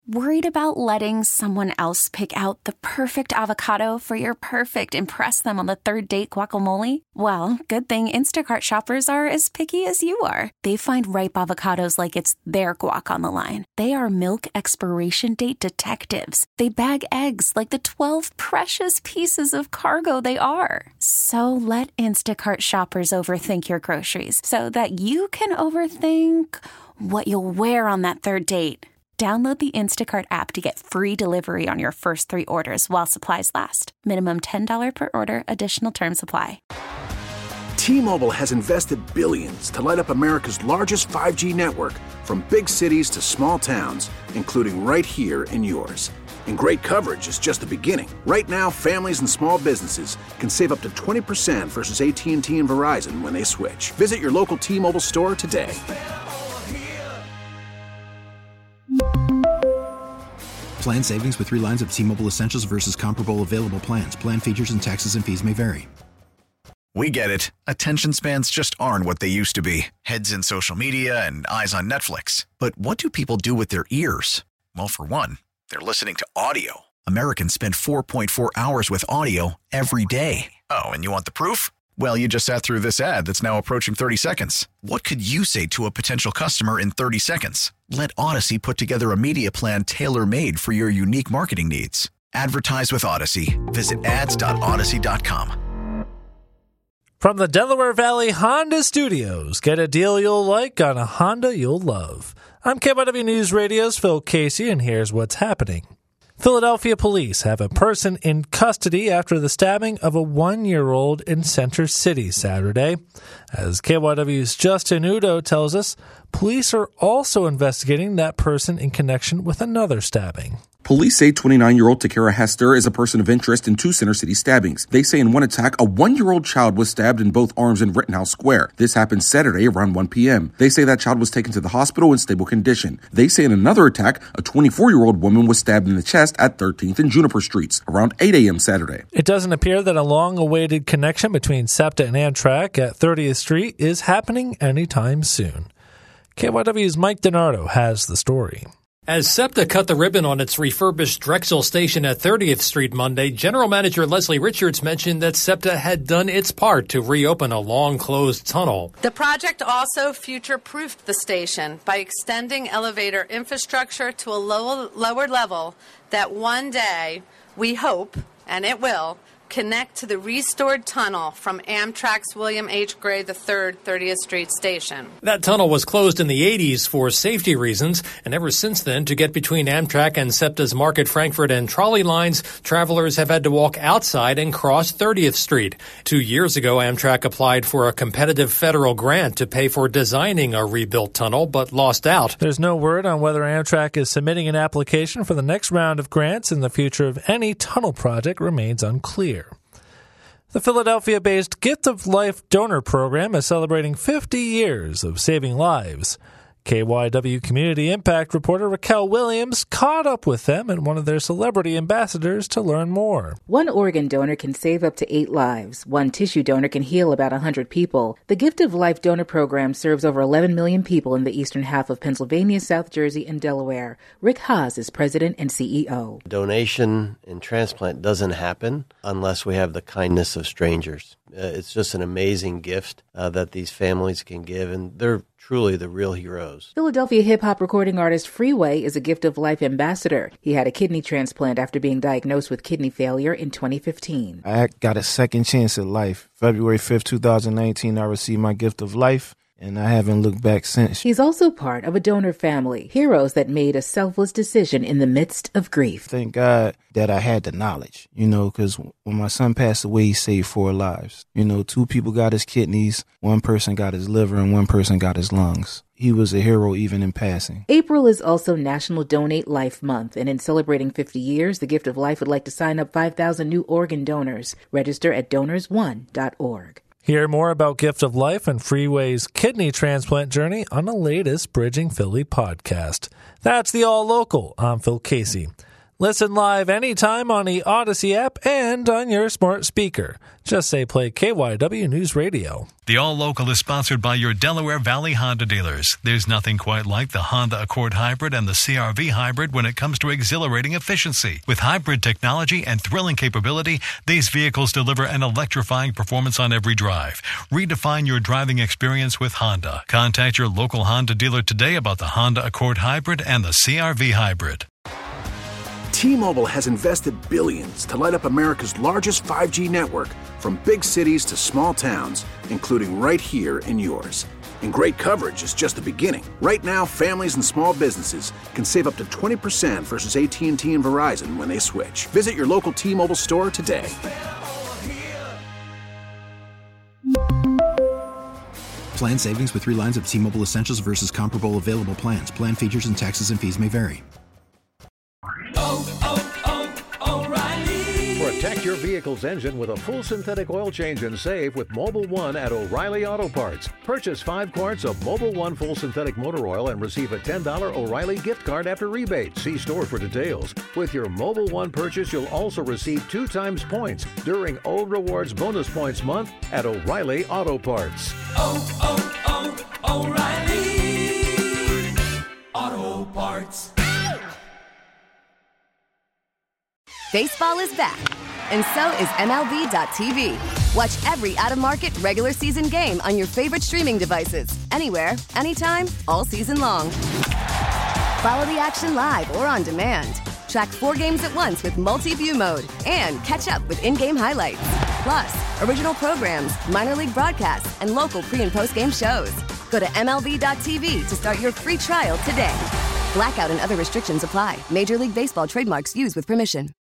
Worried about letting someone else pick out the perfect avocado for your perfect impress them on the third date guacamole? Well, good thing Instacart shoppers are as picky as you are. They find ripe avocados like it's their guac on the line. They are milk expiration date detectives. They bag eggs like the 12 precious pieces of cargo they are. So let Instacart shoppers overthink your groceries so that you can overthink what you'll wear on that third date. Download the Instacart app to get free delivery on your first 3 orders while supplies last. Minimum $10 per order. Additional terms apply. T-Mobile has invested billions to light up America's largest 5G network, from big cities to small towns, including right here in yours. And great coverage is just the beginning. Right now, families and small businesses can save up to 20% versus AT&T and Verizon when they switch. Visit your local T-Mobile store today. Plan savings with 3 lines of T-Mobile Essentials versus comparable available plans. Plan features and taxes and fees may vary. We get it. Attention spans just aren't what they used to be. Heads in social media and eyes on Netflix. But what do people do with their ears? Well, for one, they're listening to audio. Americans spend 4.4 hours with audio every day. Oh, and you want the proof? Well, you just sat through this ad that's now approaching 30 seconds. What could you say to a potential customer in 30 seconds? Let Odyssey put together a media plan tailor-made for your unique marketing needs. Advertise with Odyssey. Visit ads.odyssey.com. From the Delaware Valley Honda Studios, get a deal you'll like on a Honda you'll love. I'm KYW News Radio's Phil Casey, and here's what's happening. Philadelphia police have a person in custody after the stabbing of a 1-year-old in Center City Saturday. As KYW's Justin Udo tells us, police are also investigating that person in connection with another stabbing. Police say 29-year-old Takara Hester is a person of interest in 2 Center City stabbings. They say in one attack, a 1-year-old child was stabbed in both arms in Rittenhouse Square. This happened Saturday around 1 p.m. They say that child was taken to the hospital in stable condition. They say in another attack, a 24-year-old woman was stabbed in the chest at 13th and Juniper Streets around 8 a.m. Saturday. It doesn't appear that a long-awaited connection between SEPTA and Amtrak at 30th Street is happening anytime soon. KYW's Mike DiNardo has the story. As SEPTA cut the ribbon on its refurbished Drexel station at 30th Street Monday, General Manager Leslie Richards mentioned that SEPTA had done its part to reopen a long-closed tunnel. The project also future-proofed the station by extending elevator infrastructure to a lower level that one day, we hope, and it will, connect to the restored tunnel from Amtrak's William H. Gray III 30th Street station. That tunnel was closed in the 80s for safety reasons, and ever since then, to get between Amtrak and SEPTA's Market, Frankford, and trolley lines, travelers have had to walk outside and cross 30th Street. 2 years ago, Amtrak applied for a competitive federal grant to pay for designing a rebuilt tunnel, but lost out. There's no word on whether Amtrak is submitting an application for the next round of grants, and the future of any tunnel project remains unclear. The Philadelphia-based Gift of Life donor program is celebrating 50 years of saving lives. KYW Community Impact reporter Raquel Williams caught up with them and one of their celebrity ambassadors to learn more. One organ donor can save up to 8 lives. One tissue donor can heal about 100 people. The Gift of Life donor program serves over 11 million people in the eastern half of Pennsylvania, South Jersey, and Delaware. Rick Haas is president and CEO. Donation and transplant doesn't happen unless we have the kindness of strangers. It's just an amazing gift that these families can give, and they're truly the real heroes. Philadelphia hip-hop recording artist Freeway is a Gift of Life ambassador. He had a kidney transplant after being diagnosed with kidney failure in 2015. I got a second chance at life. February 5th, 2019, I received my Gift of Life, and I haven't looked back since. He's also part of a donor family, heroes that made a selfless decision in the midst of grief. Thank God that I had the knowledge, because when my son passed away, he saved 4 lives. 2 people got his kidneys, 1 person got his liver, and 1 person got his lungs. He was a hero even in passing. April is also National Donate Life Month, and in celebrating 50 years, the Gift of Life would like to sign up 5,000 new organ donors. Register at donors1.org. Hear more about Gift of Life and Freeway's kidney transplant journey on the latest Bridging Philly podcast. That's the All Local. I'm Phil Casey. Listen live anytime on the Odyssey app and on your smart speaker. Just say play KYW News Radio. The All Local is sponsored by your Delaware Valley Honda dealers. There's nothing quite like the Honda Accord Hybrid and the CR-V Hybrid when it comes to exhilarating efficiency. With hybrid technology and thrilling capability, these vehicles deliver an electrifying performance on every drive. Redefine your driving experience with Honda. Contact your local Honda dealer today about the Honda Accord Hybrid and the CR-V Hybrid. T-Mobile has invested billions to light up America's largest 5G network, from big cities to small towns, including right here in yours. And great coverage is just the beginning. Right now, families and small businesses can save up to 20% versus AT&T and Verizon when they switch. Visit your local T-Mobile store today. Plan savings with 3 lines of T-Mobile Essentials versus comparable available plans. Plan features and taxes and fees may vary. Protect your vehicle's engine with a full synthetic oil change and save with Mobil 1 at O'Reilly Auto Parts. Purchase 5 quarts of Mobil 1 full synthetic motor oil and receive a $10 O'Reilly gift card after rebate. See store for details. With your Mobil 1 purchase, you'll also receive 2 times points during Old Rewards Bonus Points Month at O'Reilly Auto Parts. O'Reilly Auto Parts. Baseball is back, and so is MLB.tv. Watch every out-of-market regular season game on your favorite streaming devices, anywhere, anytime, all season long. Follow the action live or on demand. Track 4 games at once with multi-view mode and catch up with in-game highlights. Plus, original programs, minor league broadcasts, and local pre- and post-game shows. Go to MLB.tv to start your free trial today. Blackout and other restrictions apply. Major League Baseball trademarks used with permission.